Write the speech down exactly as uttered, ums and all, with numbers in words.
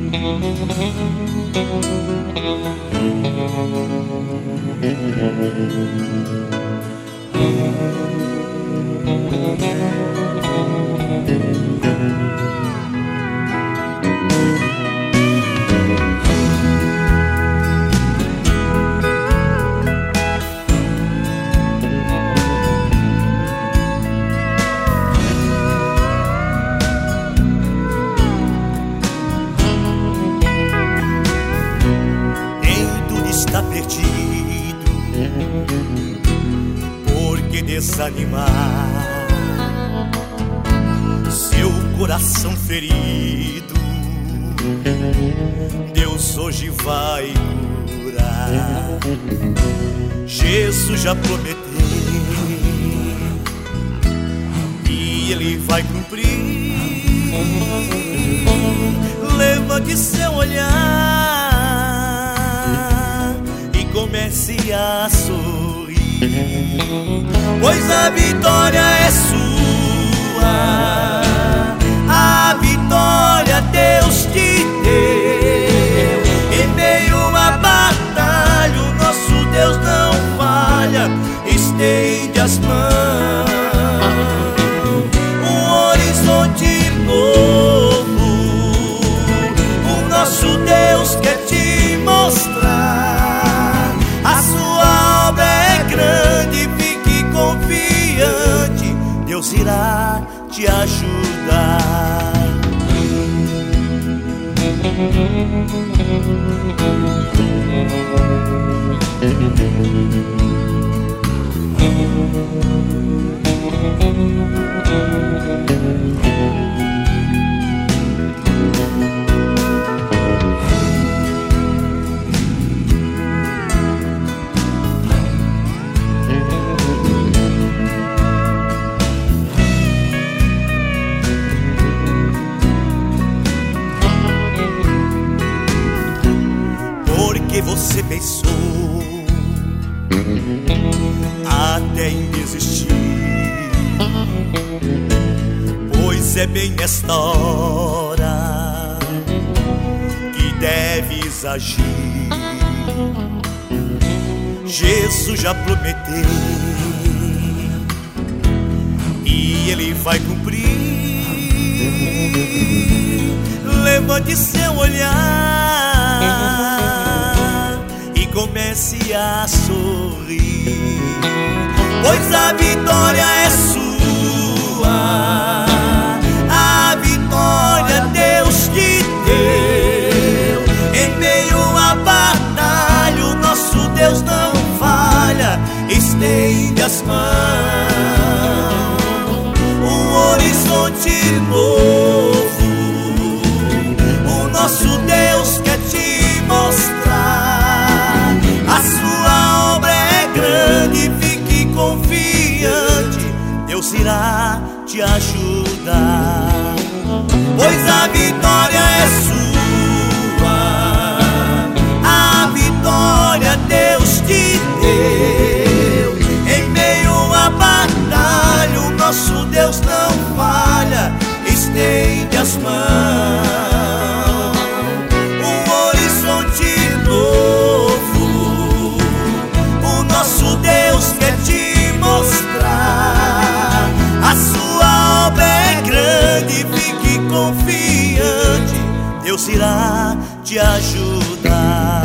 Está perdido, por que desanimar? Seu coração ferido, Deus hoje vai curar. Jesus já prometeu e Ele vai cumprir. Levante seu olhar, comece a sorrir, pois a vitória é sua. A vitória Deus te deu. Em meio a batalha, o nosso Deus não falha. Estende as mãos, um horizonte novo. O nosso Deus quer te mostrar. A sua obra é grande, fique confiante, Deus irá te ajudar. Porque você pensou até em desistir, pois é bem nesta hora que deves agir. Jesus já prometeu e Ele vai cumprir. Levante seu olhar e comece a sorrir, pois a vitória é sua. A vitória Deus te deu. Em meio à batalha, o nosso Deus não falha. Estende as mãos, um horizonte novo. O nosso Deus quer te mostrar. A sua obra é grande, fique confiante, Deus irá te ajudar, pois a vitória é sua. A vitória Deus te deu. Em meio à batalha, o nosso Deus não falha. Estende as mãos, um horizonte novo. O nosso Deus quer te mostrar. A sua obra é grande, fique confiante, Deus irá te ajudar.